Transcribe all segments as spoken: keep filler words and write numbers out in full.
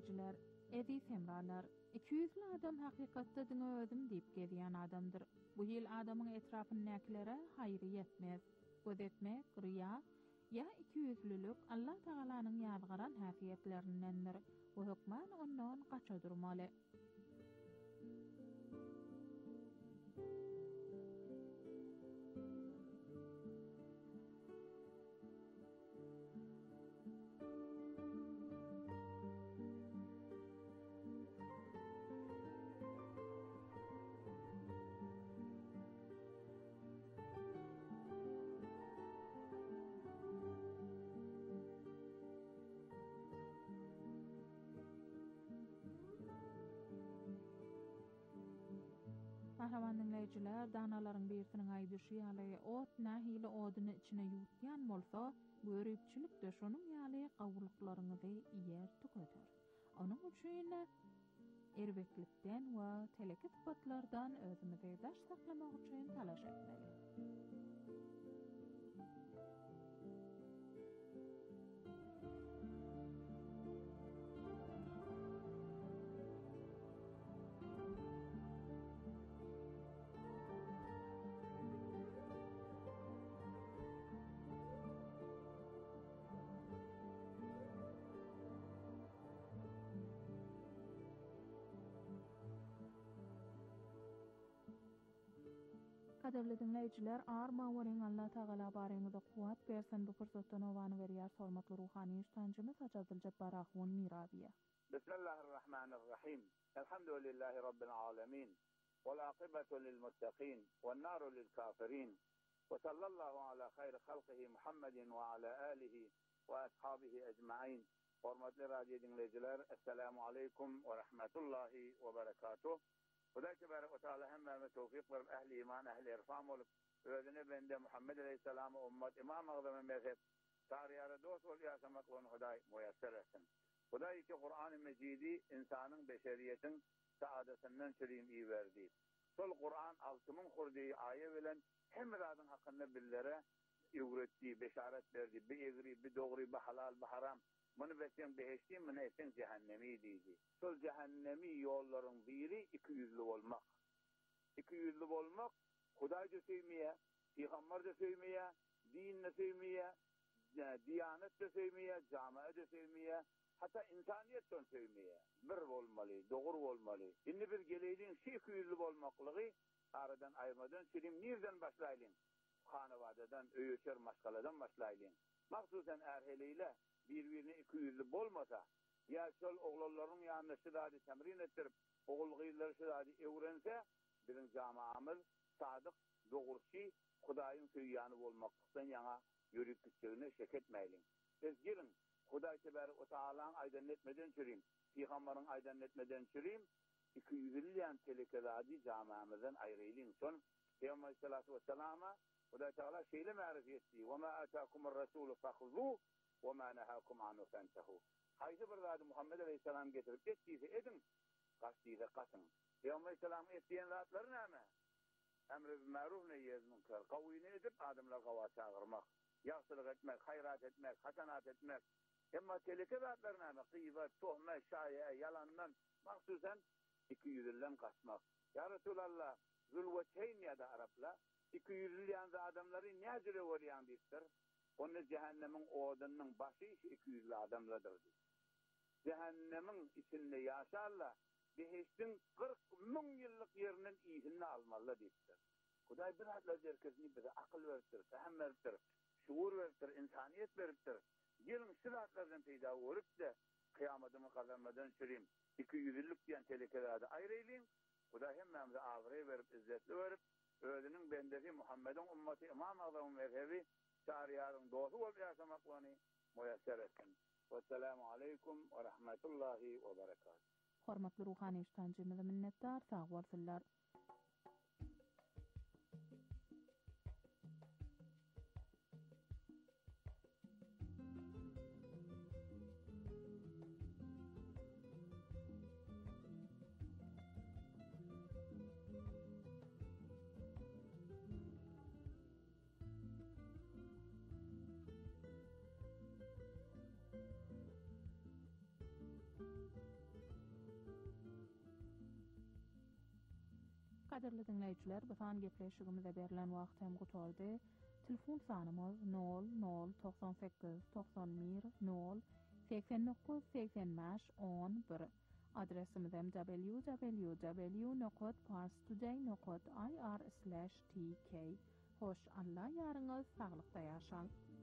dinleyijiler, edi semralar, iki yüzlü adam hakykatda diňe özüm diýip gezýän adamdyr. Bu ýyl adamyň etrafyny näkilere haýry ýetmez. Gözetmek, riýa ya iki yüzlülük Allah Taalanyň ýazgaran häsiýetlerindendir. Bu hukman ondan gaça durmaly. Mahraman dinleyijiler, danalaryň birisiniň aýdyşy ýaly ot nähili oduny içine ýutýan bolsa, görüpçilik de şonuň ýaly gawlyklaryňyzy ýer tüketer. Onuň üçin erbeklikden we teleki sıfatlardan özümizi daş saklamak üçin talaş etmeli. Kaderli dinleyijiler, arma wering Allah Taala baryňyza kuwat bersin. Bu pursatdan owany berýär hormatly ruhany iştancymyz Hac Abdul-Jabbar Ahwun Mirabiýa. Bismillahirrahmanirrahim. Elhamdülillahi rabbil alamin. Wal aqibatu lil muttaqin, wan naru lil kafirin. Ve sallallahu ala hayri halqihi Muhammedin ve ala alihi ve ashabihi ecmaîn. Hormatly radio dinleyijiler, assalamu alaykum ve rahmetullahi ve berekatuh. Hudaý tebarek ve taala hemme tawfik berip ehli iman, ehli irfam olup özüne bende Muhammed aleyhisselam ummet imam agdamy mezhep tariyara dost bol ýaşamak onu Hudaý muyassar etsin. Hudaý ki Kur'an-ı Mecidi insanyň beşeriýetiň saadatynyň çürüýüm iyi berdi. Sol Kur'an altymyň hurdy aýe bilen hemmedadyň hakynda billere öwretdi, beşaret berdi. Bir egri, bir dogry, bir halal, bir haram. Muny besen beheşti, muny esen cehennemi diýdi. Sol cehennemi ýollaryň biri iki yüzlü bolmak. iki yüzlü bolmak, Hudaýy söýmeýär, Peygamber söýmeýär, din söýmeýär, diyanet söýmeýär, jamaat söýmeýär, hatta insaniýet söýmeýär. Bir bolmaly, dogry bolmaly. Indi bir gelýän şey iki yüzlü bolmaklygy aradan aýmadan çirim nerden başlaýlyn? Hanawadadan, öýçer maşgaladan başlaýlyn. Maksusan erheliyle bir-birini iki yüzlü bolmasa, ya şol oğlanların yanına şidadi temrin ettirip, oğulgıyları şidadi evrense, birin camaamız sadık, doğurşi, Hudaýyň söýýany bolmakdan yana yürüp gitjegine şek etmeýin. Biz gelin, Hudaý tebarek we taalaň aýdan etmeden çürüýüm, Peýgamberiň aýdan etmeden çürüýüm, iki yüzlüýän telekeladi camaamyzdan aýrylyň. Şon Peýgamber sallallahu aleyhi ve sellem Hudaý taala şeýle ma'rif etdi: "Ve ma ataakumur rasulu fakhudhu ve ma nahakum anhu fantahu." Haydi bir zat Muhammed aleyhisselam getirip etdiyse edin, gaçdiyse gaçın. Peygamber aleyhisselam etdiýen zatlary näme? Emri bil ma'ruf nehy munkar, gawyny edip adamlar gawa çağırmak, ýagşylyk etmek, haýrat etmek, hasanat etmek. Emma teleke zatlar näme? Gıybet, töhmet, şaýa, yalandan maksusan iki yüzlüden gaçmak. Ya Resulallah, zulweteyn ýa-da Araplar iki yüzlüýän adamlary näjere bolýan diýipdir. Onu cehennemin odunyň başy iki yüzlü adamladyr. Cehennemin içinde yaşarlar, beheştin kırk min yıllık yerinin iyisini almalı deyiptir. Hudaý bir adlar herkesini bize akıl veriptir, fehem veriptir, şuur veriptir, insaniyet veriptir. Gelin sıratlardan peyda olup da kıyametimi kazanmadan çürüyüm. iki yüzlülük diyen telekelerde ayrılayım. Hudaý hemmemize ağrı verip, izzetli verip, özünün bendeki Muhammed'in ümmeti imam adamın mezhebi şariyarın dostu olup yaşamaklarını muyassar etsin. Vesselamu aleykum ve rahmetullahi ve berekatuhu. Hormatly ruhany iştancymyza minnetdar, sag bolsunlar. Kaderli dinleyijiler, bu san gepleşigimizde berilen wagt hem gutordy. Telefon sanymyz nol nol doksan sekiz doksan bir nol seksen dokuz seksen beş on bir. Adresimiz hem w w w nokta parstoday nokta i r slash t k. Hoş Allah yarınız sağlıkta yaşaň.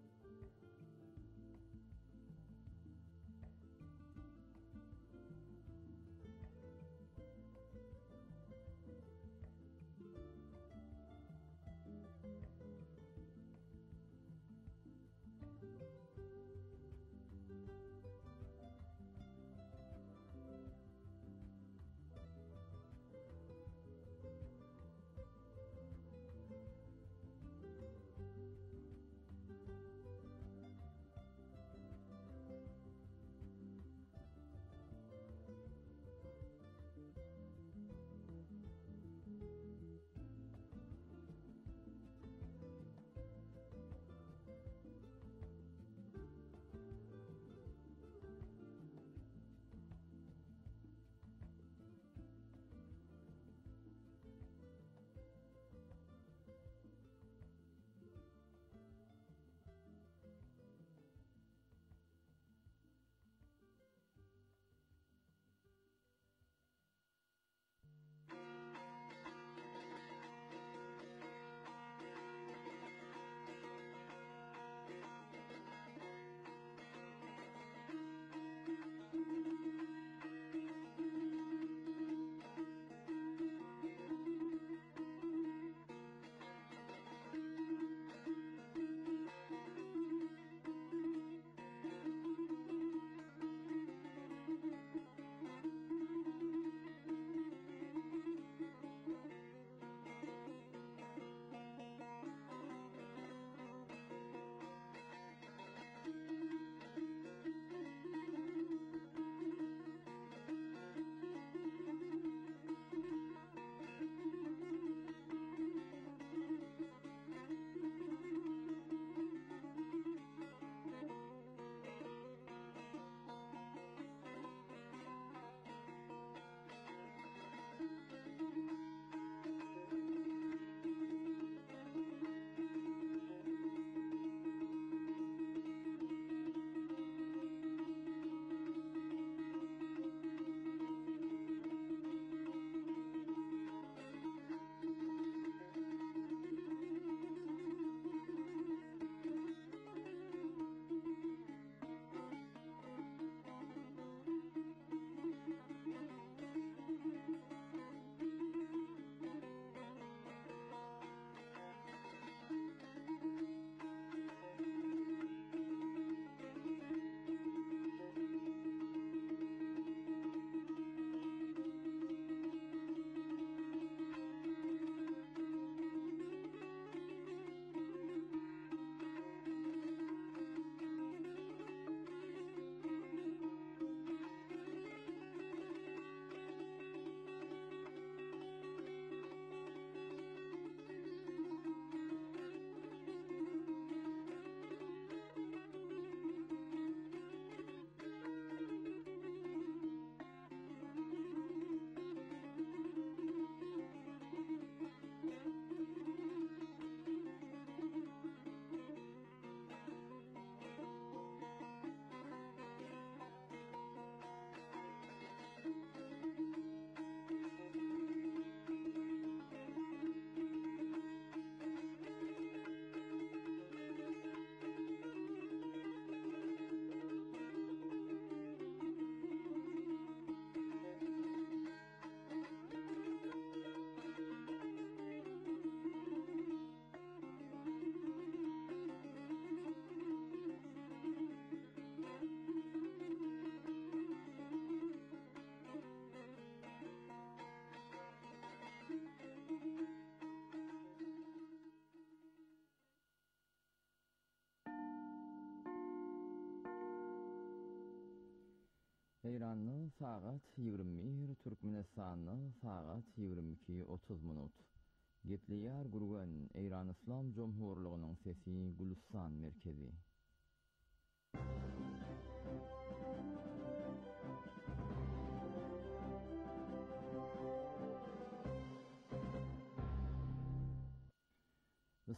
Eýranyň sagat ýygrimi bir, Türkmenistanyň sagat ýygrimi iki otuz minut. Gepleýär gurgan Eýran Islam Jomhurlygynyň sesi Gülistan merkezi.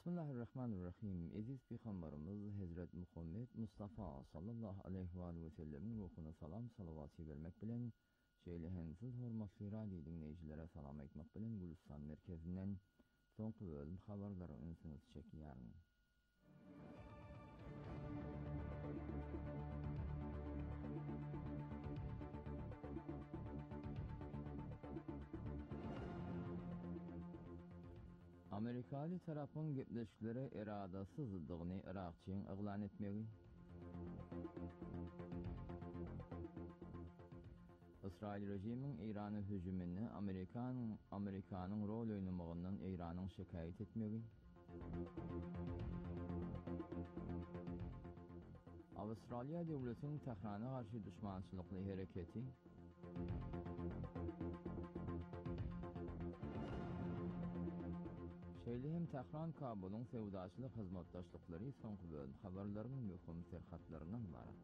Bismillahirrahmanirrahim. Aziz Peygamberimiz Hazret Muhammed Mustafa sallallahu aleyhi ve aleyhi ve sellemin ruhuna salam salavatı vermek bilen şeýlehensiz hormatly radio dinleýjilere salam aýtmak bilen Gülistan merkezinden soňky bölüm habarlary ünsüňiz çekýärmi. Amerikaly tarapyň gepleşiklere eradasızdygyny Irakçyň eglan etmegi. İsrail rejiminin İran'a hüjümini Amerikan Amerikanyň rol oýnamagyndan İranyň şekaýet etmegi. Avustraliýa döwletiniň Tehrana garşy düşmançylykly hereketi. Şeýle hem Tehran Kabul'un sewdaçylyk hyzmatdaşlyklary soňky bölüm habarlarynyň möhüm serhatlaryndan ibarat.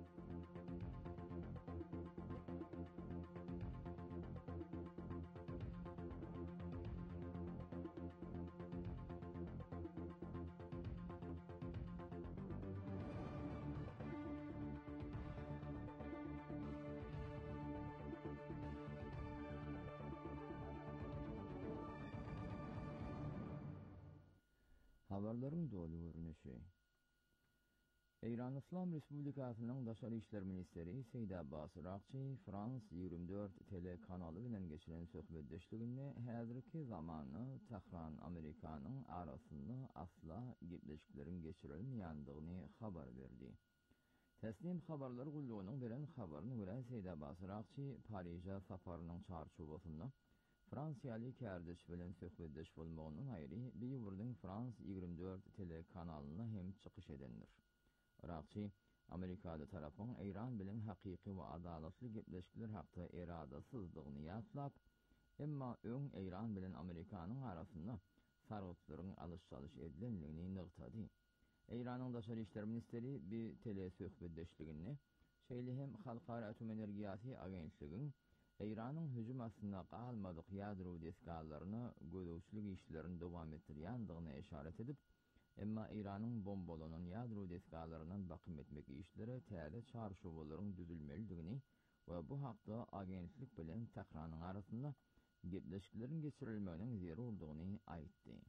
Habarlaryň dolu görünüşi. İran İslam Respublikasynyň Daşary işler ministeri Seýid Abbas Irakçy Frans ýigrimmi dört telekanaly bilen geçiren söhbetdeşliginde häzirki zamany Tehran Amerikanyň arasynda asla gepleşikleriň geçirilmeýändigini habar berdi. Teslim habarlar gullugynyň beren habaryna görä Seýid Abbas Irakçy Paryja saparynyň çarşuwasynda Fransiýaly kärdeş bilen söhbetdeş bolmagynyň aýry bir ýurdyň Frans ýigrimmi dört telekanalyna hem çykyş edendir. Irakçy Amerikada tarapyň İran bilen hakyky we adalatly gepleşikler hakda eradasızdygyny ýatlap, emma öň İran bilen Amerikanyň arasynda sargıtlaryň alış-salış edilenligini nygtady. İranyň Daşary işler ministeri bir tele söhbetdeşligini, şeýle hem Halkara Atom Energiýasy Agentligiň İran'ın hüjüm aslında qalmadyk ýadro deskallaryny gödäwçilik işlerini dowam etdirýändigine işaret edip, emma İran'ın bombalanan ýadro deskallarynyň bakym etmek işleri täze çarşuwalaryň düzülmelidigini we bu hakda agentlik bilen Tehranyň arasynda gepleşikleriň geçirilmeginiň zerurdygyny aýtdy.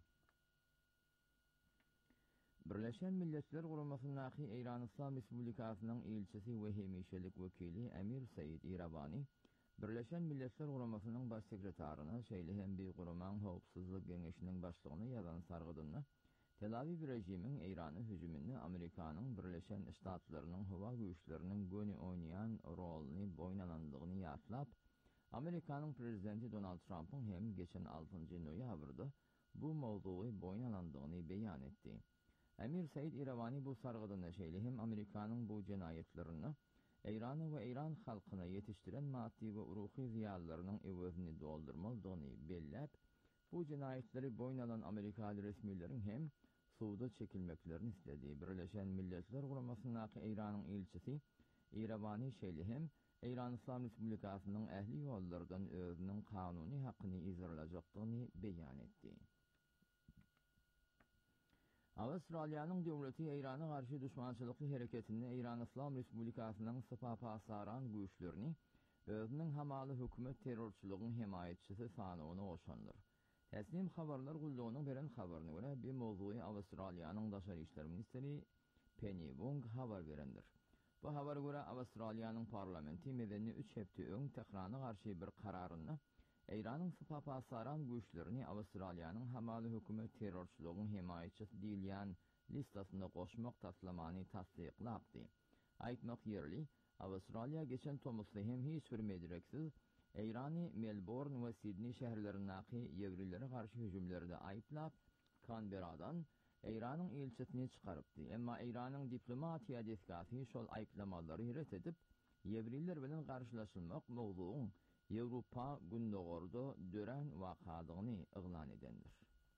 Birleşen Milletler Guramasynyň İran İslam Respublikasynyň elçisi we hemişelik wekili Emir Said Iravani Birleşen Milletler Guramasynyň baş sekretaryna şeýle hem bir guramaň howpsuzlyk geňeşiniň başlygyna ýazan sargydyny Tel Aviv rejiminiň İrana hüjümini Amerikanyň Birleşen Ştatlarynyň howa güýçleriniň göni oýnaýan roluny boýnalandygyny ýatlap, Amerikanyň prezidenti Donald Trump'yň hem geçen altynjy noýabrda bu mowdugy boýnalandygyny beýan etdi. Emir Said Iravani bu sargydyny şeýle hem Amerikanyň bu jenaýetlerini İran'ı we İran halkyna yetiştiren maddi we ruhy ziýallarynyň ewezini doldurmalydygyny belläp, bu jenaýetleri boýnalan Amerikaly resmiýetleriniň hem suwda çekilmeklerini istedi. Birleşen Milletler Guramasynyň İranyň elçisi Iravani şeýle hem İran İslam Respublikasynyň ähli ýollardan özüniň kanuny hakyny izrajajakdygyny beýan etdi. Avustraliýanyň döwleti İrana garşy düşmançylykly hereketini İran İslam Respublikasynyň sypapa saran güýçlerini özüniň hamaly hökümet terrorçylygynyň himayetçisi sanawyna goşandyr. Teslim habarlar gullugynyň beren habaryna görä bir mowduy Avustraliýanyň Daşary işler ministeri Penny Wong habar berendir. Bu habara görä Avustraliýanyň parlamenti medeni üç hepde öň Tehrana garşy bir kararyny İran'ın sypapa saran güýçlerini Avustraliýanyň hamaly hökümet terrorçylygynyň himayetçisi diýilýän listasynda goşmak taslamany tasdiklapdy. Aýtmak ýerli, Avustraliýa geçen Tomusda hem hiç bir medreksiz İrany Melbourne we Sydney şäherlerindäki ýewrilere garşy hüjümlerde aýplap, Canberradan İranyň elçisini çykarypdy. Emma İranyň diplomatiýa deskasy şol aýplamalary ret edip, ýewriler bilen garşylaşylmak mowdugyň Ýewropa gündogorda dören wakadygyny eglan edendir.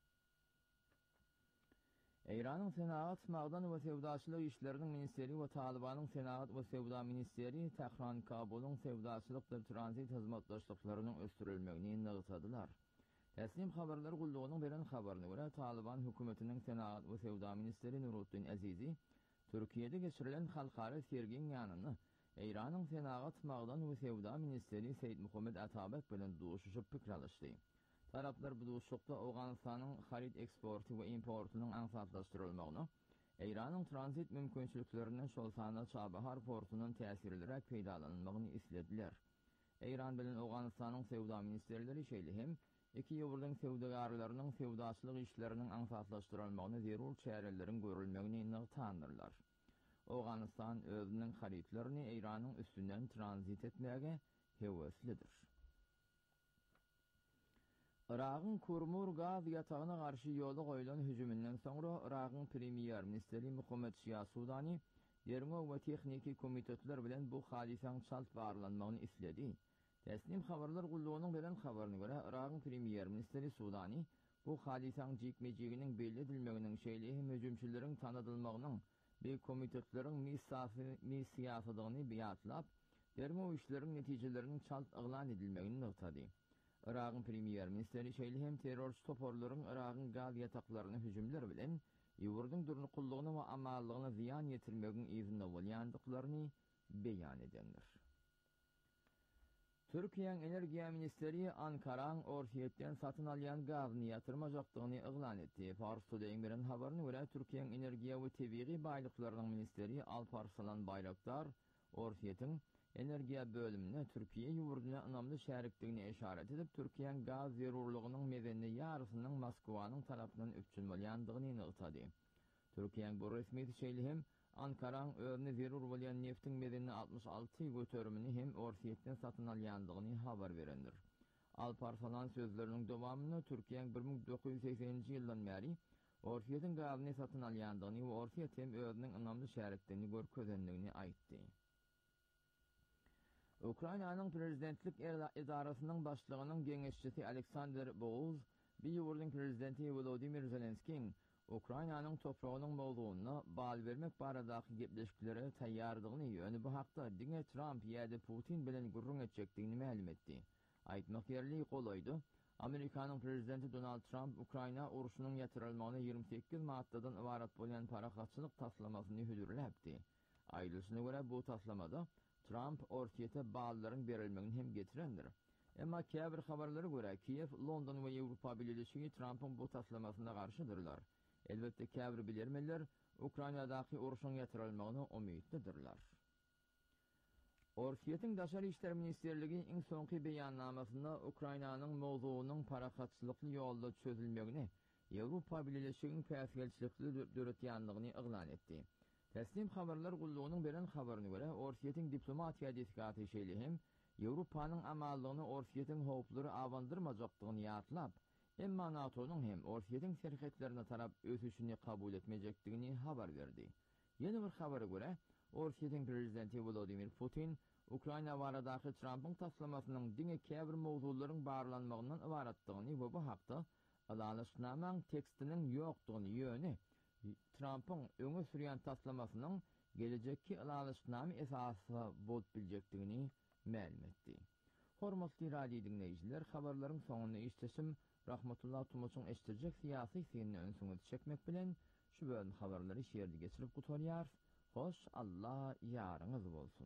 İran'ın Senaat Magdan we Sewdaçylyk işleriniň ministeri we Talibanyň Senaat we Sewda ministeri Tehran Kabul'un sewdaçylyk we transit hyzmatdaşlyklarynyň östürilmegini nygtadylar. Teslim haberler gulluğunun beren haberine göre Taliban hükümetinin Senaat ve Sevda Ministeri Nuruddin Azizi, Türkiye'de geçirilen halkara sergin yanını İran'ın Senaat Mağdan ve Sevda Ministeri Seyyid Muhammed Atabek bilen duşuşup pikralıştı. Taraplar bu duşukta Afganistan'ın harit eksportu ve importunun ansatlaştırılmağını, İran'ın transit mümkünçülüklerinden şolsana Çabahar portunun tesirlirak peydalanılmağını islediler. İran bilen Afganistan'ın Sevda Ministerleri şeylihim, iki yuvurdan sevdagarlarının sevdaçılık işlerinin ansatlaştırılmağını zerur çärelerin görülmegini nıqtanırlar. Afganistan özünün haritlerini İran'ın üstünden transit etmege heveslidir. Irak'ın Kurmur gaz yatağına karşı yolu koyulan hücumundan sonra Irak'ın Premier Ministeri Muhammed Şia Sudani, Dermog ve Tekniki Komitetler bilen bu hadisan çalt bağırlanmağını isledi. Teslim haberler gulluğunun veren haberine göre Irak'ın Premier Ministeri Sudani, bu hadisan cikmeciginin belli edilmeginin şeyliği hücumçilerin tanıdılmağının bir komitetlerin mis siyasadığını biyatlap, dermo işlerin neticelerinin çalt ıglan edilmegini nıqtadı. Irak'ın Premier Ministeri şeyli hem terörist toporların Irak'ın gaz yataklarını hücumlar bilen, yuvurdun durunu kulluğunu ve amallığını ziyan yetirmegin izinle volyandıklarını beyan edenler. Türkiye'nin Enerjiya Ministeri Ankara'nın Orsiyetten satın alayan gazını yatırmacaktığını ıglan etti. Pars Today'ın bilen haberine göre Türkiye'nin Enerjiya ve Tebiği Baylıklarının Ministeri Alparslan Bayraktar, Orsiyet'in Enerjiya bölümüne Türkiye yuvurduna ınamlı şerikliğini işaret edip, Türkiye'nin gaz zerurluğunun mezenli yarısının Moskova'nın tarafından üpçülmeliyandığını nıqtadı. Türkiye'nin bu resmiyeti şeyli hem Ankara'nın özüne zerur olayan neftin mezenli altmış altı götürümünü hem Orsiyetten satın alyandığını haber verendir. Alparslan sözlerinin devamını Türkiye'nin bir bin dokuz yüz sekseninci yıldan beri Orsiyet'in gazını satın alyandığını ve Orsiyet hem özünün ınamlı şerikliğini görközenliğini aytti. Ukrayna'nın prezidentlik idarasının başlığının genişçisi Alexander Boğuz, bir yuvurdun prezidenti Volodymyr Zelenski'nin Ukrayna'nın toprağının mevzuuna bal vermek baradaki gepleşkilere tayyardığını yönü bu hakta dine Trump ya da Putin bilen gurrun edecektiğini ma'lum etti. Aytmak yerli kolaydı. Amerika'nın prezidenti Donald Trump, Ukrayna uruşunun yatırılmağına yirmi sekiz maddadan ibaret bolan parakatçılık taslamasını hüdürlepti. Ayrılışına göre bu taslamada Trump Orsiyete bağlıların verilmegini hem getirendir. Ama Kiev haberlere göre Kiev, London ve Avrupa Birleşiği Trump'ın bu taslamasına karşıdırlar. Elbette Kiev bilirmeler Ukrayna'daki uruşun yatırılmağını umutludirlar. Orsiyetin Daşary İşler Ministerliği in sonki beyannamasında Ukrayna'nın mevzuunun parakatçılıklı yolda çözülmegini, Avrupa Birleşiği'nin päsgelçilikli döretyanlığını ıglan etti. Teslim haberler gulluğunun beren haberine göre Orsiyetin diplomatiya diskatı şeyli hem Avrupa'nın amallığını Orsiyetin hopları avandırmacaktığını yatlap, emma NATO'nun hem Orsiyetin serketlerine taraf ösüşünü kabul etmeyecektiğini haber verdi. Yeni bir habere göre Orsiyetin prezidenti Vladimir Putin, Ukrayna varadaki Trump'ın taslamasının dine kevr mevzuların bağırlanmağından ibarettığını ve bu hakta alanışnamanın tekstinin yoktuğunu yönü, Trump'ın öňe sürýän taslamasının gelecekki alanışnamy esasy bolup biljekdigini ma'lum etdi. Hormatly radio dinleýijiler, habarlaryň soňuna işleşim Rahmatullah Tumuçyň eşdirjek siyasi seni öňsüňe çekmek bilen şu bölüm habarlary şeýerde geçirip gutarýar. Hoş Allah ýaryňyz bolsun.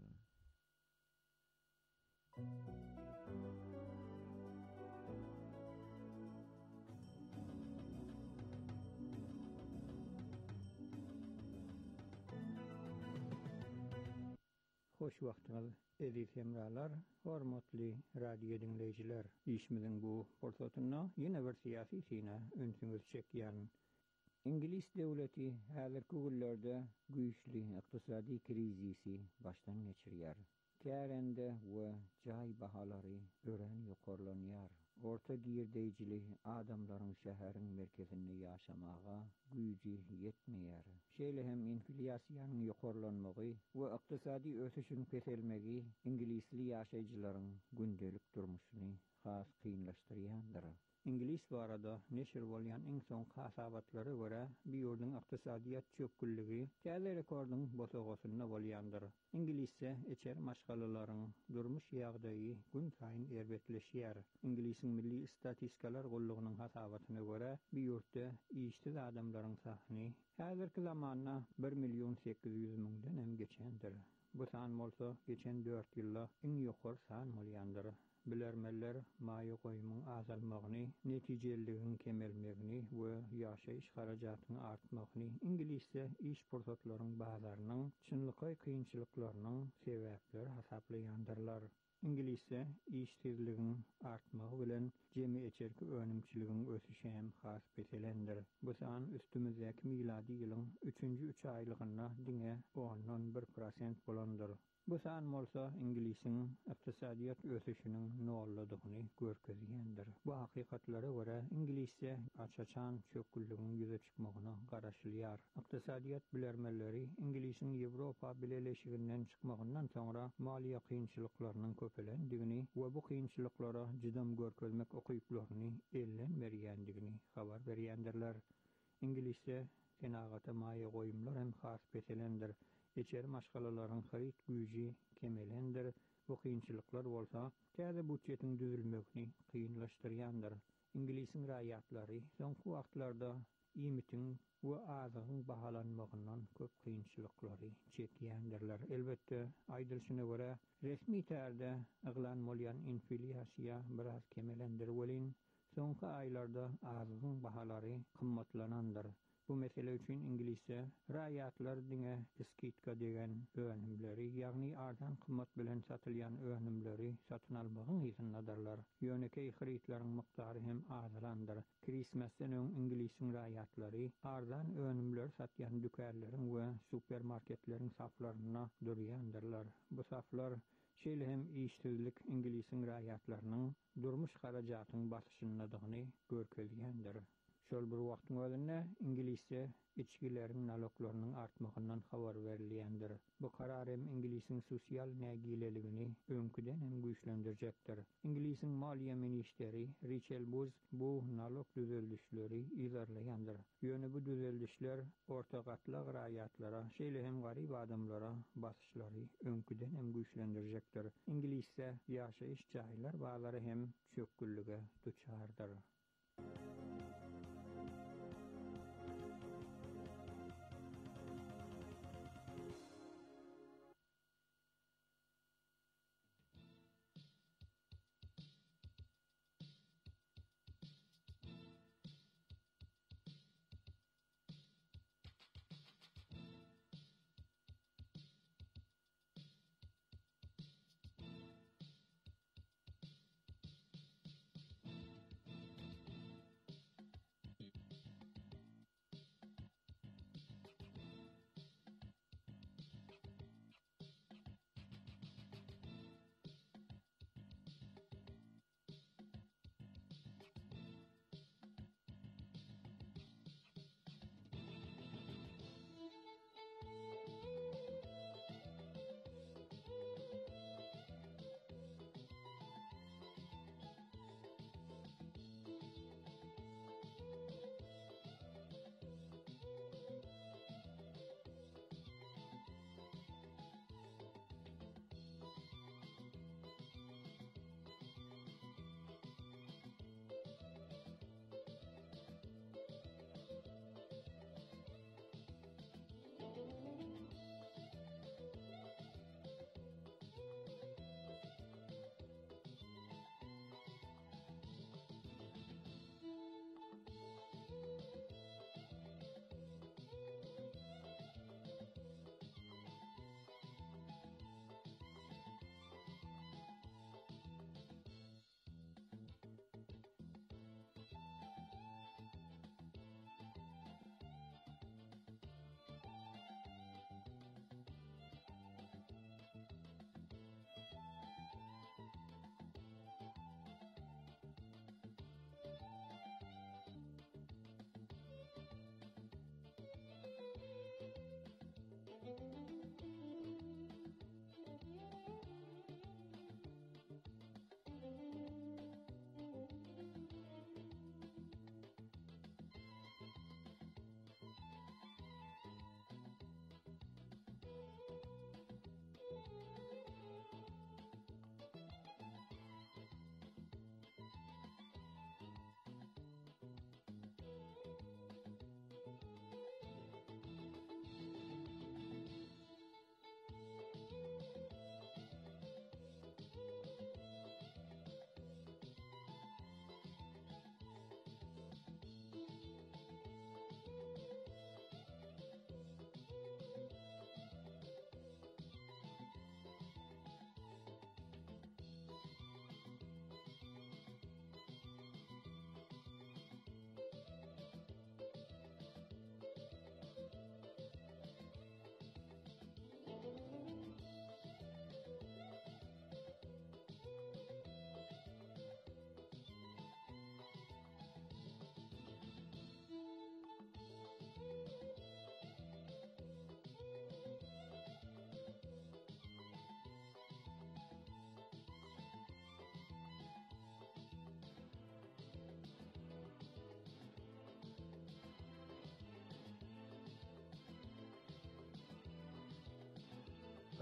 Hoş wagtyňyz, eziz hemralar, hormatly radio dinleýijiler. Işimiziň bu forsatyna ýene bir siyasi sine öňsüňiz çekýän. İngiliz döwleti häzirki günlerde güýçli ykdysady krizisi başdan geçirýär. Kärende we jaý bahalary ören ýokarlanýar. Orta girdejili adamlaryň şäheriň merkezinde ýaşamaga güýji ýetmeýär. Şeýle hem inflasiýanyň ýokarlanmagy we ykdysady ösüşiň keselmegi İngilizli ýaşaýjylaryň gündelik durmuşyny has kynlaşdyrýandyr. İngiliz barada neşir bolýan iň soňky hasabatlara görä, bu ýurdun ykdysadyýat çökkülligi täze rekordun bosagosyna bolýandyr. İngilizce eçer maşgalalaryň durmuş ýagdaýy gün saýyn erbetleşýär. İngiliziň milli istatistikalar gollugynyň hasabatyna görä, bu ýurtda işsiz adamlaryň sahyny häzirki zamanda bir milyon sekiz ýüz miňden hem geçendir. Bu san bolsa geçen dört ýylda iň ýokary san bolýandyr. Bilermeler maýa goýumyň azalmagyny, netijeliliginiň kemelmegini we ýaşaýyş harajatynyň artmagyny, İngilizce iş pursatlarynyň bazarynyň çynlyky kynçylyklarynyň sebäpleri hasaplaýandyrlar. İngilizce iş tezliginiň artmagy bilen jemi eçerki önümçiliginiň ösüşi hem has meselendir. Bu san üstümüzdäki miladi ýylyň üçünji üç aýlygynda diňe ondan bir prosent bolandyr. Bu san bolsa İngiliziň ykdysadyýat ösüşiniň nolladygyny görkezýändir. Bu hakykatlara görä İngilizce açaçan çökkülliginiň ýüze çykmagyna garaşylýar. Ykdysadyýat bilermeleri İngiliziň Ýewropa Birleşiginden çykmagyndan soňra maliýe kynçylyklarynyň köpelendigini we bu kynçylyklara jydam görkezmek okyplaryny ellen berýändigini habar berýändirler. İngilizce senagata maýa goýumlar hem has meselendir. Eçer maşgalalaryň harit güýji kemelendir. Bu kynçylyklar bolsa täze budjetiň düzülmegini kynlaşdyrýandyr. İngiliziň raýatlary soňky wagtlarda iýmitiň we azygyň bahalanmagyndan köp kynçylyklary çekýändirler. Elbetde aýdylşyna görä resmi tärde eglan bolýan inflyasiýa biraz kemelendir welin soňky aýlarda azygyň bahalary kymmatlanandyr. Bu mesele üçin İngilizce raýatlar diňe diskitka degen önümleri, ýagny ardan kymmat bilen satylýan önümleri satyn almagyň ýytyndadylar. Ýönekey haritlaryň mykdary hem azalandyr. Christmasdan öň İngiliziň raýatlary ardan önümler satýan dükanlaryň we supermarketleriň saflaryna durýandyrlar. Bu saflar şeýle hem işsizlik İngiliziň raýatlarynyň durmuş harajatynyň basyşyndadygyny görkezýändir. Şol bir wagtyň özünde İngilizce içgileriň naloklarynyň artmagyndan habar berilýändir. Bu karar hem İngiliziň sosial nägileligini öňküden hem güýçlendirjekdir. İngiliziň maliýe ministeri Rachel Buz bu nalok düzelişleri izarlaýandyr. Ýöne bu düzelişler orta gatlyk raýatlara, şeýle hem garyp adamlara basyşlary öňküden hem güýçlendirjekdir. İngilizce ýaşaýyş jaýlar bazary hem çökküllige duçardyr.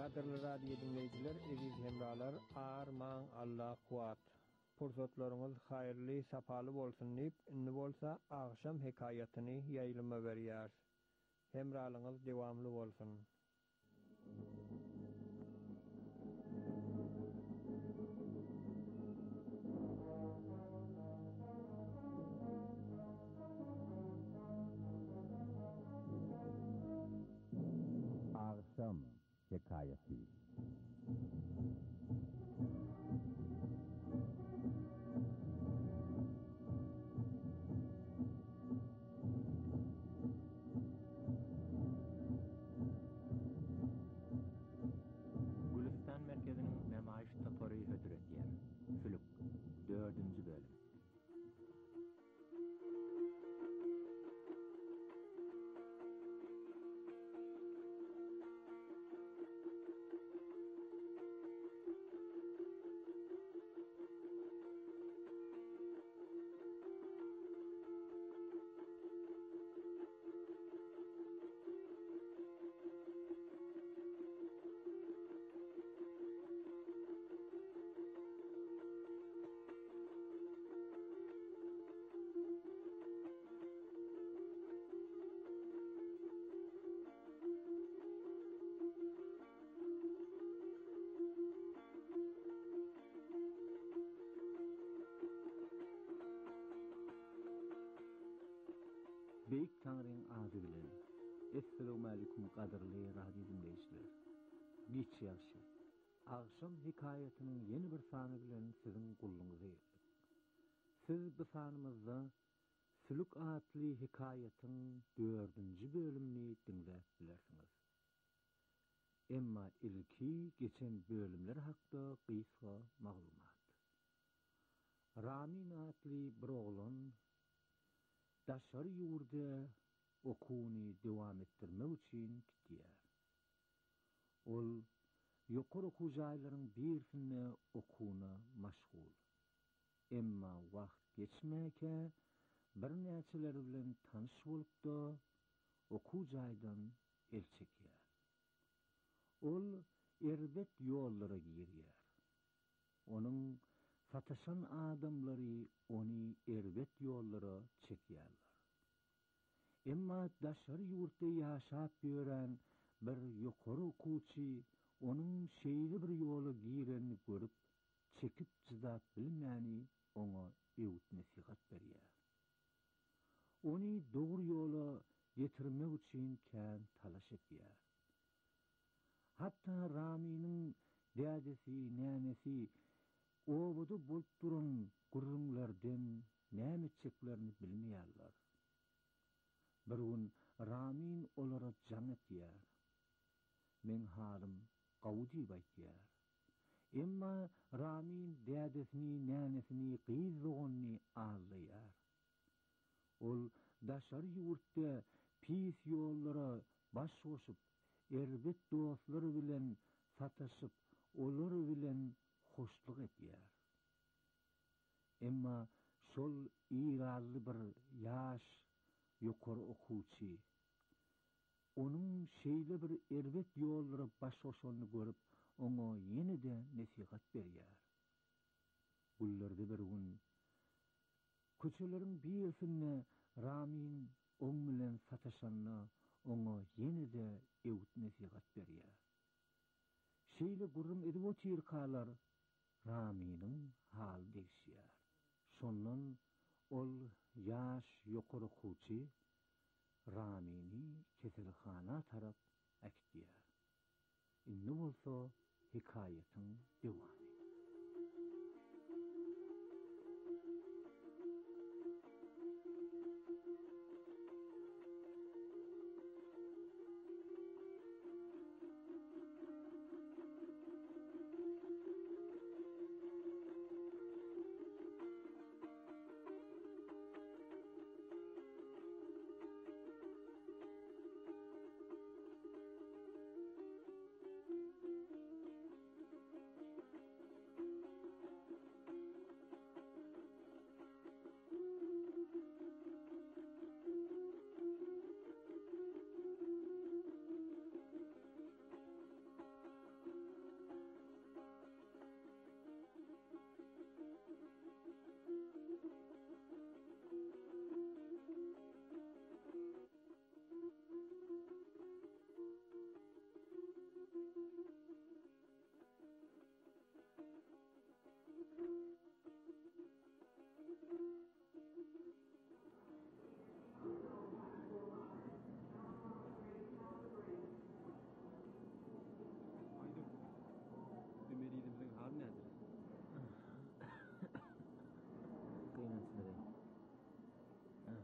Kadrly radio dinleyijiler, eziz hemralar, arman Allah kuat. Pursatlaryňyz haýyrly, sapaly bolsun diýip, indi bolsa agşam hekaýatyny ýaýlyma berýär. Hemralyňyz dowamly bolsun. Agşam hekaýaty. Gülistan merkezinin nemaýiş tapary hödüretýär. Sülük dördünji bölüm. Beýik Taňryň azy bilen. Assalamu alaykum gadyrly radio dinleýijiler. Giç ýaşy. Agşam hekaýatynyň ýeni bir sany bilen siziň gulluňyza ýetdik. Siz bu sanymyzda Sülük adly hekaýatyň dördünji bölümini dinläp bilersiňiz. Emma ilki geçen bölümler hakda gysga maglumat. Ramin adly bir oglan daşary ýurda okuwny dowam etdirmek üçin gitýär. Ol ýokary okuw jaýlarynyň birisinde okuwna maşgul. Emma wagt geçmäke bir näçeleri bilen tanyş bolupda okuw jaýdan el çekýär. Ol erbet ýollara girýär. Onuň sataşan adamlary ony erbet ýollara çekýärler. Emma daşary ýurtda ýaşap ýören bir ýokary okuwçy onuň şeýle bir ýola girenini görüp çekip çydap bilmäni oňa ewut nesihat berýär. Ony dogry ýola getirmek üçin kän talaş etýär. Hatta Ramynyň dädesi, nänesi obuda bolup duran gurrunlardan näme çeklerini bilmeýärler. Bir gün Ramin olara jan etýär. Men halym gawy diýip aýtýar. Emma Ramin dädesini, nänesini, gyzgonyny ağlaýar. Ol daşary ýurtda pis ýollara baş goşup, erbet dostlary bilen sataşyp, olar bilen hoşluk etýär. Emma şol ýyraly bir ýaş ýokary okuwçy onuň şeýle bir erbet ýollara baş goşanyny görüp oňa ýene-de nesihat berýär. Gullerde bir gün köçeleriň birisinde Ramin oň bilen sataşanyna oňa ýene-de ewut nesihat berýär. Şeýle gurrun edip otyr kalar Ramynyň haly degişýär. Şondan ol ýaş ýokary okuwçy Ramyny keselhana tarap äkitýär. Indi bolsa hekaýatyň dowamy.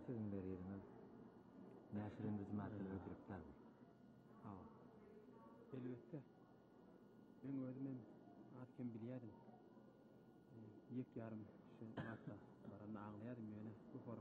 sizin berýäriniz näşrin hizmatçylary giripdir. Ha. Elbette. Ben özümem atken bilýärdim. Ýek ýarym şu atda barany aňlaýardym ýöne bu form.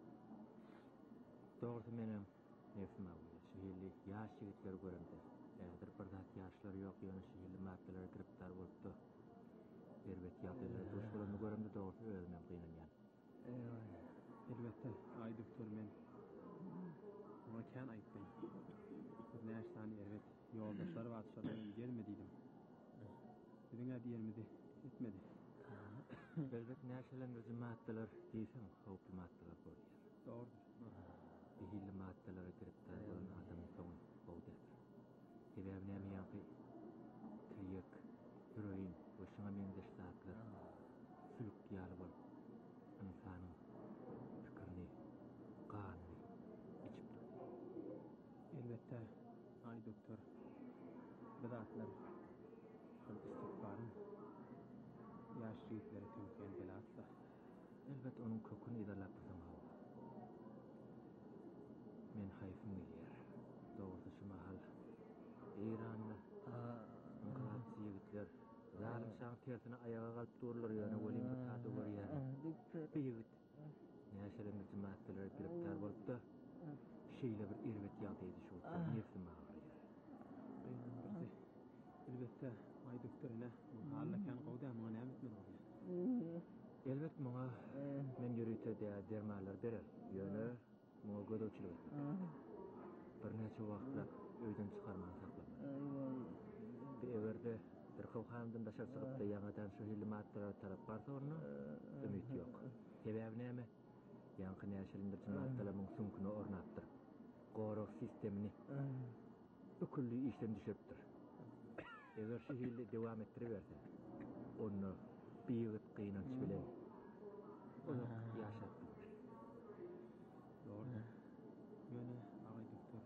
Dogry menem nefsime bolýar. Şeýle ýaş ýigitler göremdir. Ädir bir zat ýaşlary ýok ýöne şeýle maddelere giripdir bolupdy. Elbet ýagdaýlara duş bolany göremdi, dogry özümem gynanýar. Elbette, ay doktor men. Ona kan aýtdym. Bir näçe elbet ýoldaşlar we atşarlar gelmediydim. Diňe diýermidi, etmedi. Elbet näçelen maddeler diýsem, howply maddeler bolýar. Dogry. Behilli maddelere giripdir bolan adamyň soňy bowdyr. Sebäbi näme ýa-da kyrýak, heroin, we şoňa meňdeş zatlar sülük ýaly bolup insanyň pikirini ganyny içip durýar. Elbette, ay doktor. Bu zatlar şol istikbaryn ýaş ýigitlere tönkän belatlar. Elbet onuň köküni ýa-da men haýfym gelýär. Dogry şu mahal Eýranly inqilabçy ýigitler zalim şaň tersine ayaga galyp durlar ýöne welim bir taýda görýär. Bir ýigit näşelen hizmatçylary giripdir bolupdy. Şeýle bir erwet ýagdaýda şu nefsim agyrýar. Beýle elbette ay doktoruna halla kan gowda maňa näme etmeli? Elbet maňa men ýürüýte dermanlar berer. Ýöne maňa gödöçilik etmeli. Bir neçe wagtlap öýden çykarmagy saklamaly. Bir everde bir kawhamdan daşar çykyp da ýa-da şu hilli maddeler tarap barsa onu ümit ýok. Sebäbi näme? Ýa-da näşelindir maddeleriň sunkuny ornapdyr. Gorok sistemini ökülli işden düşüripdir. Eger şu hilli dewam ettiriberse, onu bir ýigit gynanç bilen onu ýaşatdyr. Dogry. Ýöne agay doktor.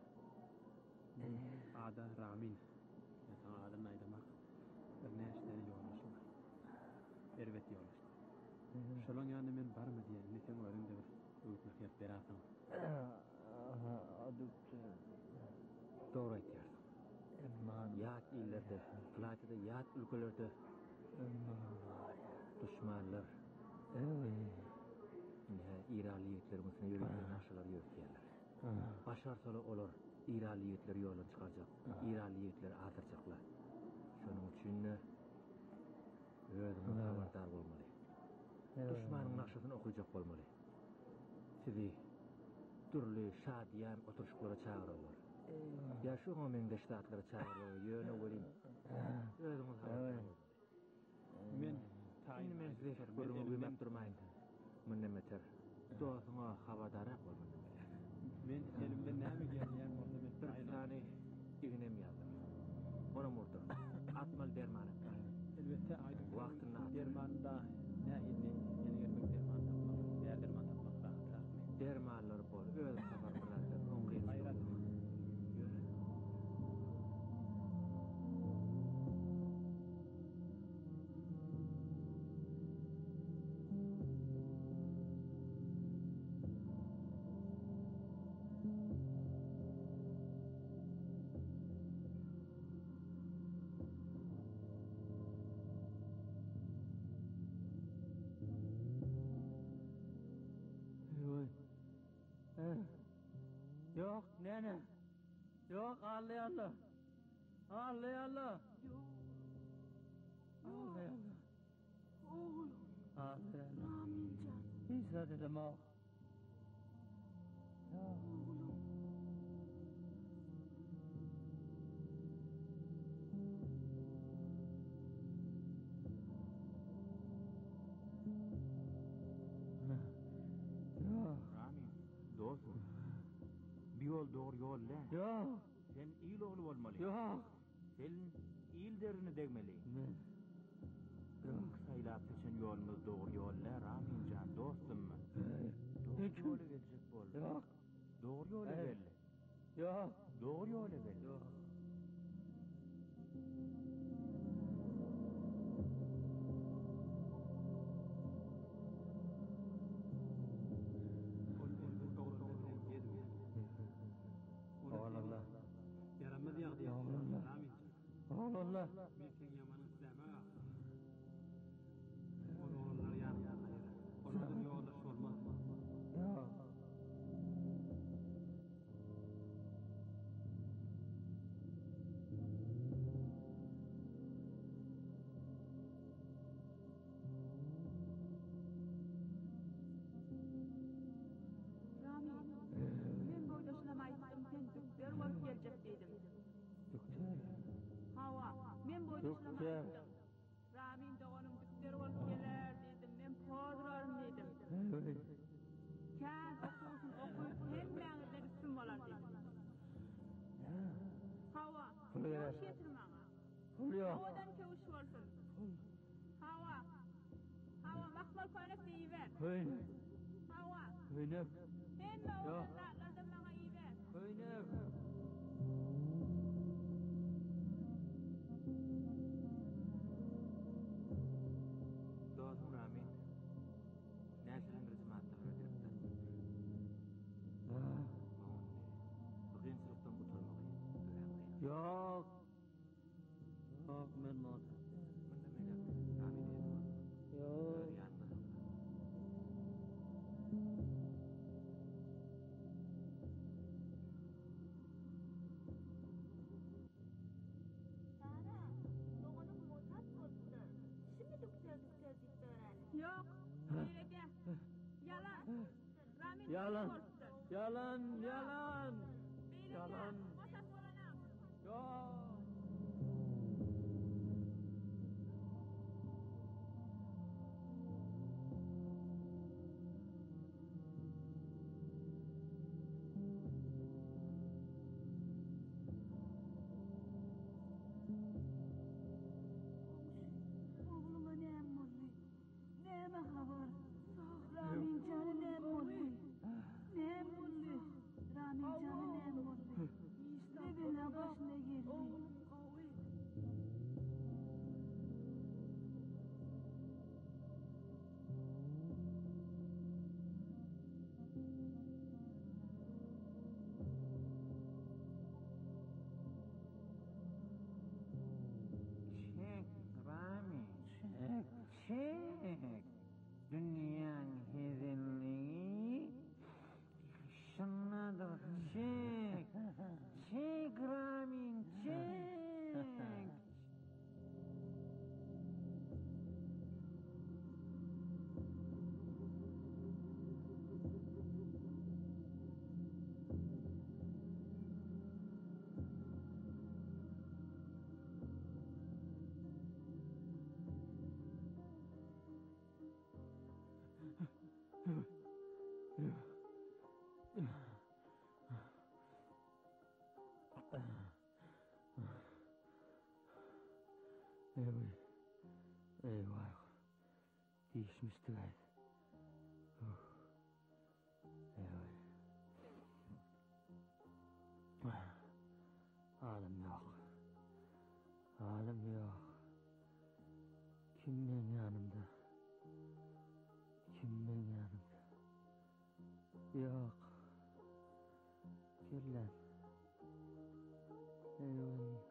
Ada Ramin. Ýa-da adany aýdamak bir näçe ýollaşy var. Erwet ýollaşy. Şolaň ýanyna men barmy diýen, lekin özüňde bir öwrüňe berasyň. Doktor. Dogry aýtýarsyň. Ýat illerde, platyda ýat ülkelerde düşmanlar İran ýigitleri musyna ýürüýän naşalar ýörtýärler. Başarsalar olar İran ýigitleri ýola çykarjak. İran ýigitleri azyrjaklar. Şonuň üçin özüňiz habardar bolmaly. Düşmanyň naşasyny okuyjak bolmaly. Sizi türlü şadiýan oturuşklara çagyrarlar. Ya şu meňdeş zatlara çagyrarlar, ýöne welim. Özüňiz habardar bolmaly. Men taýyn men size görüňiz bilmep durmaýyn. Men nemeter? Doýasyňa habardarak bolmaly. Men elimden näme gelýär bolsa men taýlany iginem ýazdyr. Ona murdur. Atmal dermany. Elbette aýdyk wagtyna dermanda nähili ýene germek derman tapmak, ýa derman tapmak rahat. Dermanlar bol, öz habar bilen oňgy gaýrat. Yok nene. Yok Allah Allah. Allah Allah. Yok. Allah Allah. Oğlum. Allah Allah. Amincan. İsa dedim o. Oğlum. Ramin, dostum. Bir yol doğru yol lan. Yok. Sen iyi oğlu olmalı. Yok. Sen iyi derini degmeli. Yok. Saylap seçen yolumuz doğru yol lan Ramin can dostum. Doğru yola gelecek bol. Yok. Doğru yola gel. Yok. Doğru yola gel. Yok. Mekin yamanın istemem. Oğullar yanına hayır. Onların yoldaşı olmaz. Yok. Men boydaşlama aytdım, sen düktör bolup gelecek dedim. Doktor. Hawa, men boydaşlama Doktor. aytdım. Ramin doğanım düktör bolup geler dedim, men pozrarım dedim. Evet. Sen okusun, okuyup hemmeňizde üstün bolar dedim. Hawa, Oluyor. hoş getir maňa. Oluyor. Hawadan köwüş bolsun. Hawa, Hawa makbal koynak deyiver. Koyun. Hawa, Koyunup. hemme Yok. oğlan zatlardan maňa iyiver. Koyunup. Doğdum Ramin. Näşerin bir cemaatda öldüripdi. Ah. Bu kıyınçılıktan kurtulmagy öğrenmeyin. Yok. Yok men mat. Munda mene Ramin edi. Yok. Yanında. Sara, doğanım mozat bolupdy. Şimdi düktör düktör diýip öğrendim. Yok, beýlege. Yalan. Ramin Yalan. bolupdy. Yalan, yalan. Beýlege. Yalan. Mozat bolanam. Yok. Oğluma näme boldy? Näme habar? Ramin jany näme boldy? Näme boldy? Ramin jany näme boldy? Ne bela başına geldi? Oğlum qawy. Çek Ramin. Çek. Çek. Dünyanın hezinliği şunnadır. Çek. Çek Ramin. Çek. Evet. Eyvah. Değişmişti gayet. Evet. Halim yok. Halim yok. Kim benim yanımda? Kim benim yanımda? Yok. Gel lan. Eyvah.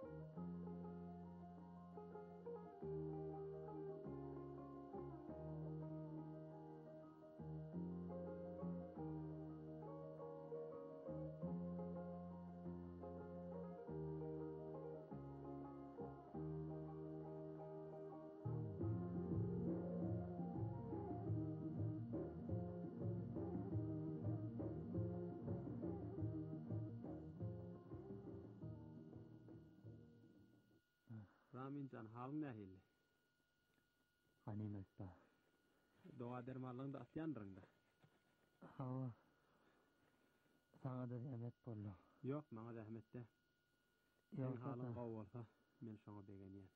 Ramin can halın nähili? Ganimet ba. Doğa dermanlığında atyanırında. Hava. Sana da zahmet bollu. Yok, maňa zahmet de. Sen Yok halın da. qaw bolsa, men şoňa begenýän.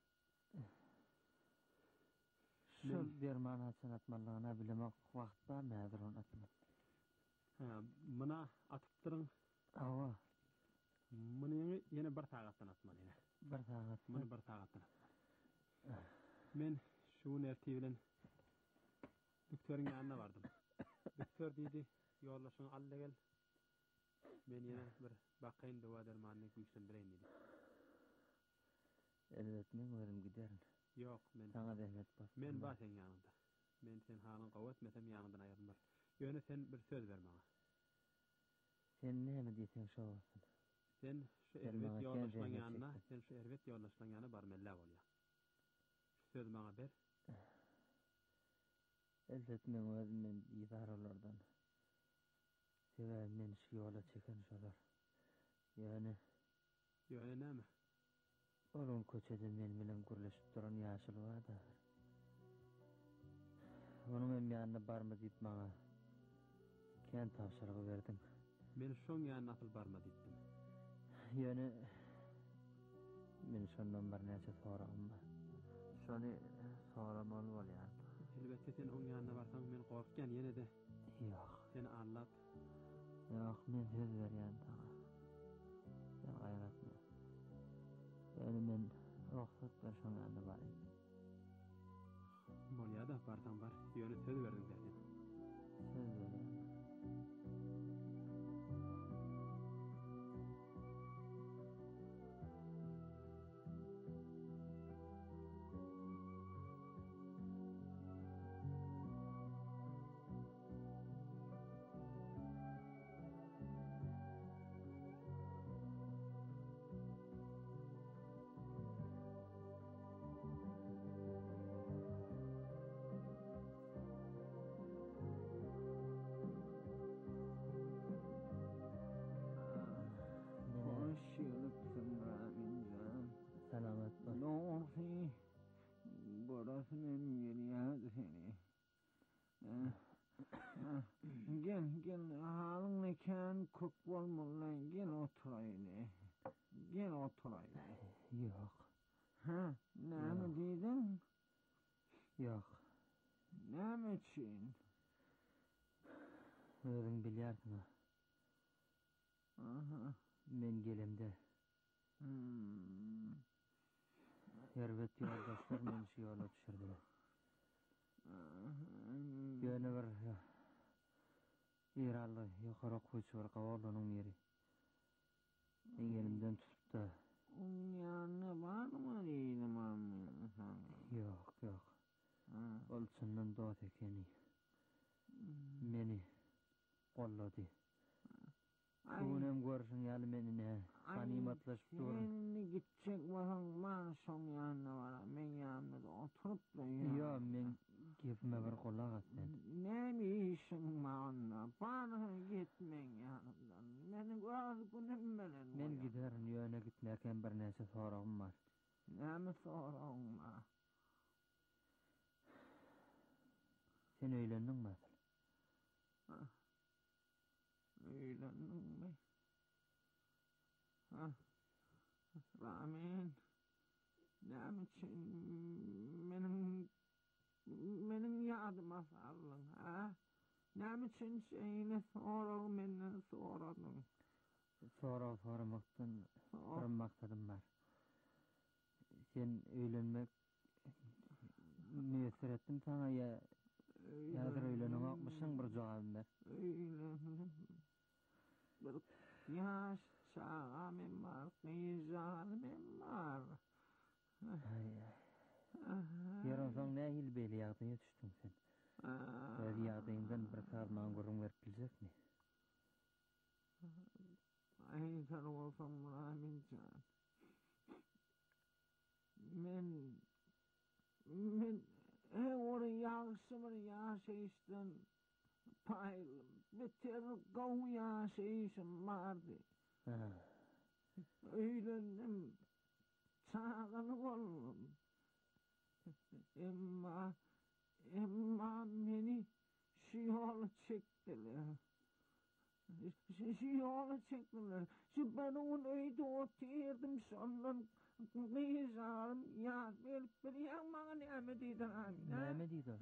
Şol derman haçan atmalygyna bilemek wagt bar mädir onu atmak. Ha, mına atıp durun. Hava. Mını yine bir sagatdan atmaly. Bir sagat. Mını bir sagatdan. Men şu nerti bilen doktorun ýanyna bardym. Doktor diýdi, ýollaşyň alda gel. Men ýene bir bakaýyn dowa dermanyny güýçlendireýin diýdi. Elbet men özüm giderin. Yok, men sana zehmet bas. Men bas sen yanında. Men sen halın qowatmasam yanından ayrılmaz. Ýöne sen bir söz ber maňa. Sen näme diýsen şo bolsun. Sen şu erwet ýoldaşlaň ýanyna, sen şu erwet ýoldaşlaň ýanyna barmella bolýar. Söz maňa ber. Elbet men özümden ýyzaralardan. Sebäbi men şu ýola çeken şolar. Ýöne Ýöne näme? Olun köçede men bilen gürleşip duran ýaşyl wada. Onuň hem ýanyna barma diýip maňa kän tapşyrygy berdiň. Men şoň ýanyna asyl barma diýdim. Ýöne men şondan bir näçe soragym bar. Şony soramaly bolýar. Elbette sen oň ýanyna barsaň men gorkjan ýene-de. Ýok. Seni anlap. Ýok, men söz berýän taňa. Sen gaýratma. Ýöne men ruhsat ber şoň ýanyna barayım. Bolýar da barsaň bar. Ýöne söz berdiň sen. Söz berýän. Selamet bol. Doğrusu burası benim yeriydi seni. Gel gel halın nekan kök bolmaly gel oturaylı. Gel oturaylı. Yok. Ha, näme diýdin? Yok. Näme için? Özüň bilýärsiň. Aha. Men gelemde. Hmm. Erwet ýoldaşlar meni şu ýola düşürdiler. Ýöne bir ýeraly ýokary okuwçy bar gawalanyň ýeri. Men elimden tutup da Oň ýanyna barmy diýdim men? Ýok, ýok. Ol çyndan dost ekeni. Meni gollady. Şunem görüşüň ýaly meni ne ganymatlaşyp dur. Sen gitjek bolsaň man şoň ýanyna baram. Men ýanymda oturup durýar. Ýa, men gepime bir gulak at sen. Näme işiň maňa? Bana gitmeň ýanymdan. Meni göz günim bilen. Men giderin ýöne gitmäken bir näçe soragym bar. Näme soragyň bar? Sen öýlendiňmi? Öýlendim mi? Ha? Ramin. Näme için meniň meniň ýadyma salyň, ha? Näme için şeýle soragy menden soradyň? Sorag soramakdan bir maksadym bar. Sen öýlenmek müýesir etdim taňa ýa ýa-da öýlenmekmişiň bir jogabym ber. Öýlendim. Bir ýaş çağamym bar, gyzalymym bar. Ýarasaň nähil beli ýagdaýa düşdüň sen? Öz ýagdaýyndan bir saz maňa görüň berip biljekmi? Aýtar bolsam Raminjan. Men men ewre ýagşy bir ýaşaýyşdan paýlym. Beter gowy ýaşaýyşym bardy. Öýlendim. Çağany boldum. Emma emma meni şu ýola çekdiler. Şu ýola çekdiler. Şu ben onu öýde oturdım şondan gyzalym ýa berip berýär maňa näme diýdi Ramin? Näme diýdi?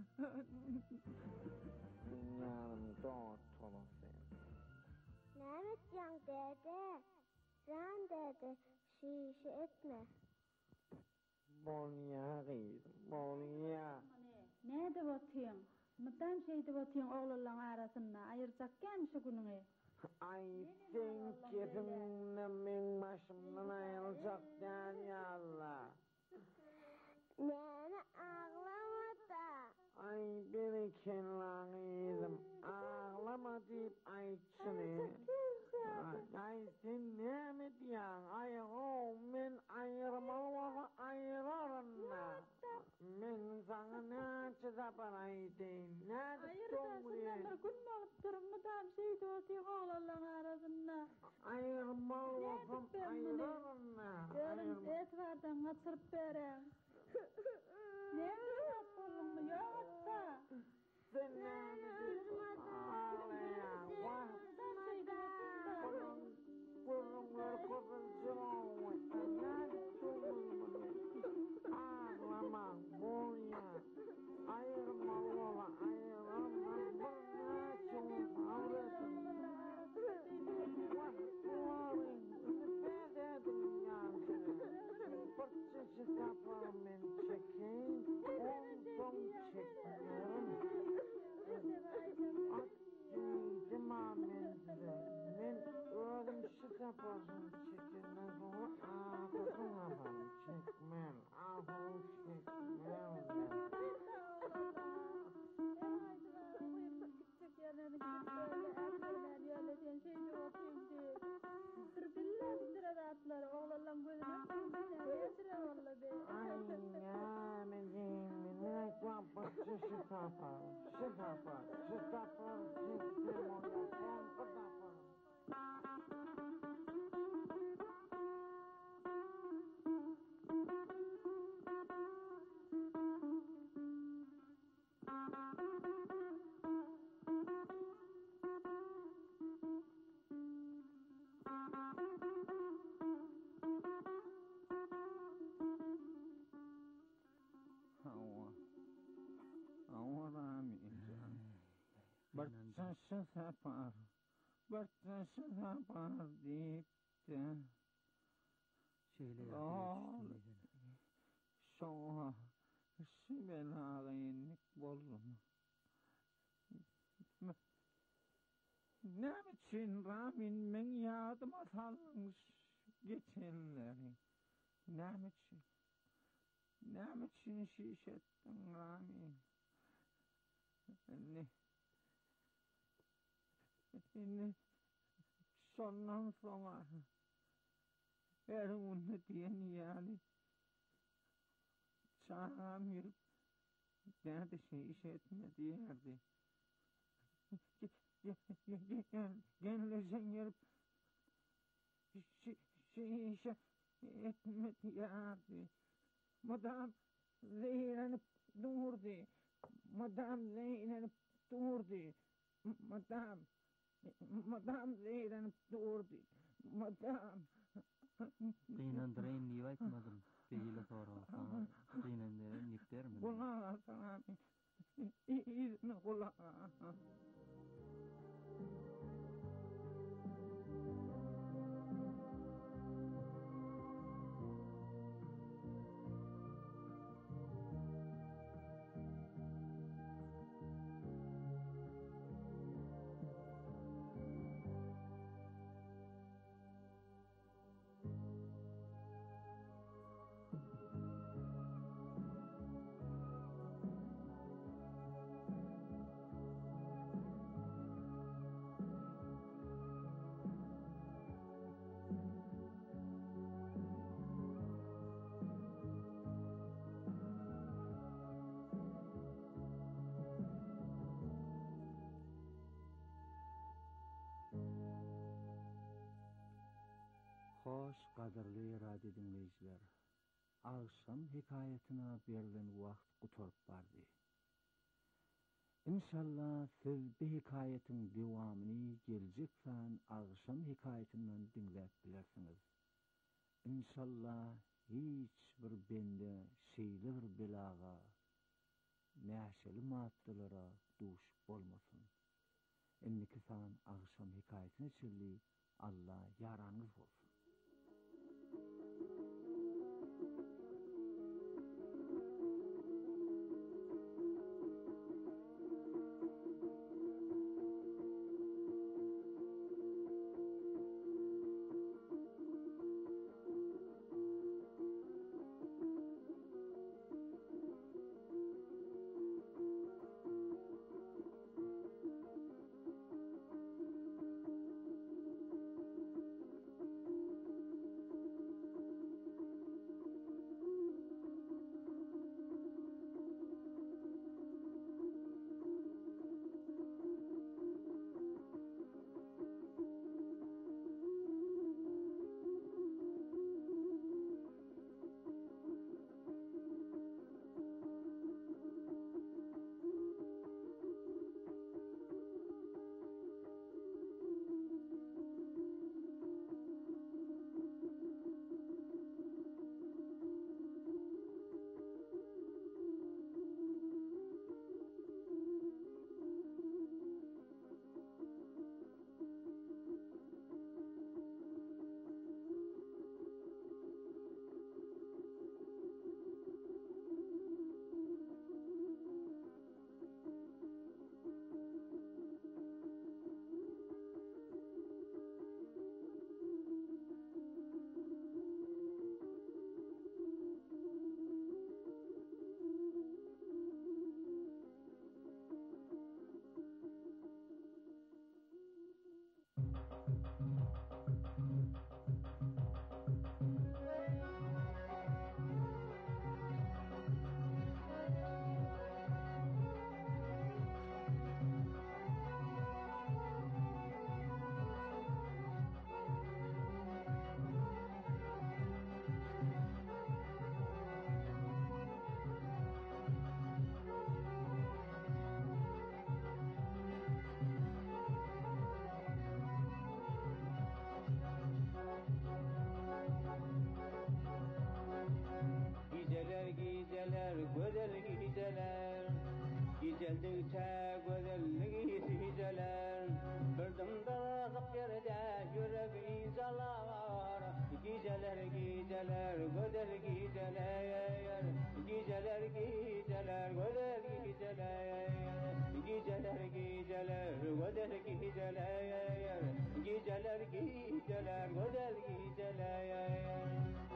Ýarym dot tolasy. Näme diýäň dede? Jan dede, şişe etme. Bolýar, bolýar. Näde botyň? Mudan şeýdi botyň oglalaryň arasynda aýyrjakkan şu günüňe. Ay, sen gepimle men başımdan ayrılacak yani Allah. Nene ağlama da. Ay beriken lağıydım. Ağlama deyip ayçını. Ay sen ne mi diyen? Ay o men ayırmalı ayırarım da. Men sana ne çizapar aydım. Ne Ayırdarsın ben bir gün alıp durun mu tam şeydi o tiyo oğlanların arasında. Ayırmalı olsam ayırarım da. Görün et vardan atırıp verem. Ne var yapalım mı? Yok da. Sen ne dedin? Ağlayan. Vah. Kurumlar kopulsun. Ayak çoğulmalı. Ağlama. Boya. Ayırmalı ola. Ayıramaz. Bana çoğul. Avredim. Vah. Boğarın. Ne dedin yansını? Fırçıcı kapağımın çekeyim. On son çekmerim. Attıydım amenzize. Men öğüm şu kapağımın çekilmez onu ağzın aman çekmem. Ahul çekmem. Oğlan gözüne valla be. Ay ya menim ne yapar şu kapar şu kapar şu kapar çektim onu son kapar. Barçaşı sapar, barçaşı sapar deyip de Şöyle yapıyor. Soğa şu belalı inlik boldum. Ne için Ramin men yadıma salmış geçenleri? Ne için? Ne için şişettin Ramin? Ne? Ne? Sondan sonra her gün diyen yani çağım yürüp nerede şey iş etmedi yerdi. Genlersen yürüp şey iş etmedi yerdi. Madam zehirlenip durdu. Madam zehirlenip durdu. Madam Madam zehirlenip durdu. Madam Kıynandırayım diye aytmadım. Beyle sonra sana kıynandırayım deyip dermedin. Kulağa sana izini kulağa. Hoş qadırlı radio dinleyiciler. Ağşam hikayetine berilen wagt gutorup bardy. İnşallah siz bu hikayetin devamını gelecek san ağşam hikayetinden dinlep bilersiniz. İnşallah hiç bir bende şeyli bir belaga, näşeli maddelara duş bolmasın. Enniki san ağşam hikayetini çilli Allah yaranız olsun. geceler, güzel geceler, geceler geceler, güzel geceler, geceler geceler, güzel geceler, geceler geceler, güzel geceler.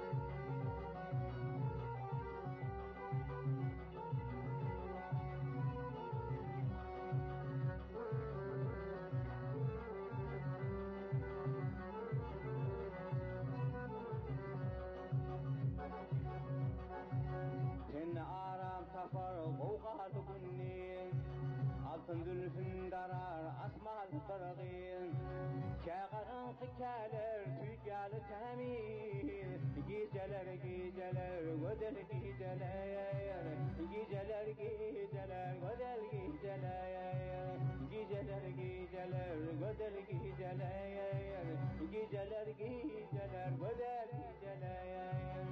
Sen aram tapar qoğalı günni, altın zülfün darar asmal qırğın. Kağarın qikeler tüygalı təmir, geceler geceler güzel geceler, geceler geceler güzel geceler, geceler geceler güzel geceler, geceler geceler güzel geceler.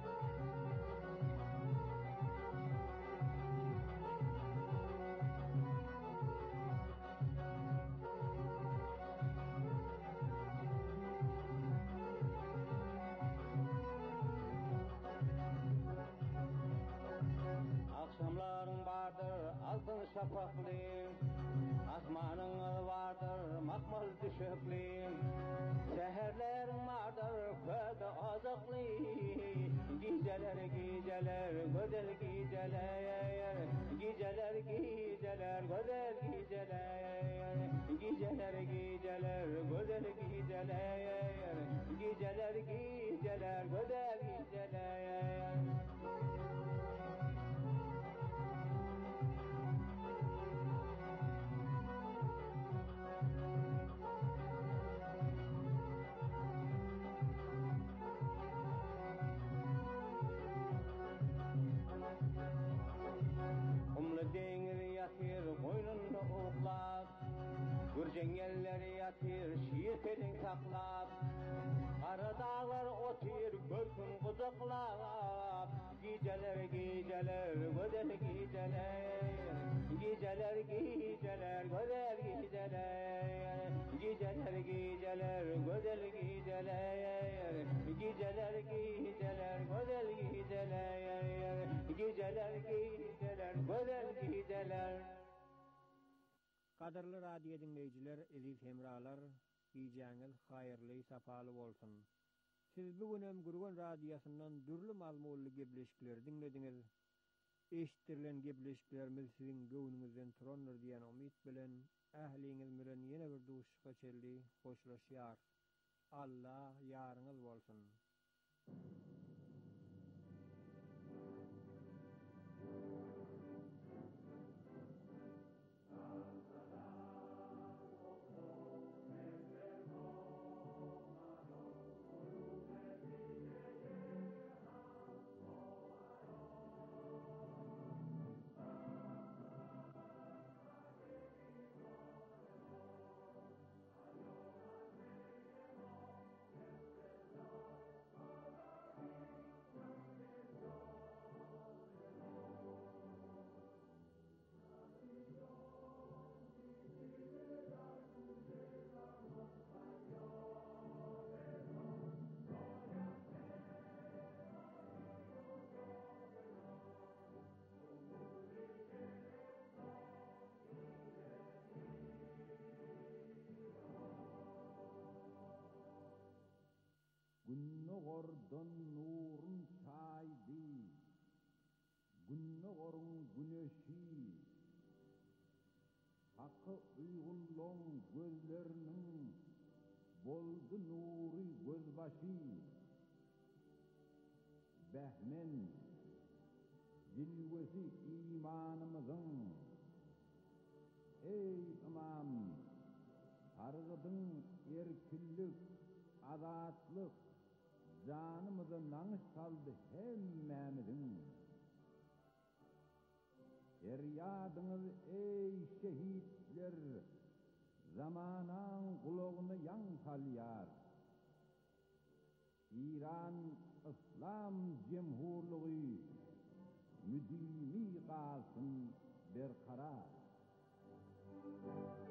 Akşamların vardır altın şafaklı, asmanın vardır makmal düşüklü. Seherlerin vardır köde azıklı, geceler geceler güzel geceler, geceler geceler güzel geceler, geceler geceler güzel geceler, geceler geceler güzel geceler. Kumlu dengir yatır boynunda oklap, Gürcengelleri yatır şiirtelin saklap, Kara dağlar otur gölkün kuzuklap, Geceler geceler güzel geceler, Geceler geceler güzel geceler, Geceler geceler güzel geceler, Geceler geceler güzel geceler, Geceler geceler güzel geceler. Kadarlı radyo dinleyiciler, elif hemralar, giyeceğiniz hayırlı, safalı olsun. Siz bugünem Gurgun Radyosu'ndan dürlü malmullu gebleşikler dinlediniz. Eşittirlen gebleşiklerimiz sizin göwnüňizden turanlar diýen umyt bilen ähliňiz bilen ýene bir duşuşga çeldi, hoşlaşýar. Allah ýaryňyz bolsun. Günnogordan nurun çaydı, Günnogorun güneşi, Hakkı uygulluğun gözlerinin boldu nuri gözbaşı. Behmen, zilvesi imanımızın, Ey imam, argıdın erkillik, azatlık, canımıza nanış saldı hemmemizin. Feryadınız ey şehitler, zamanan kulağını yan salyar. İran İslam Cemhurluğu müdimi kalsın berkarar.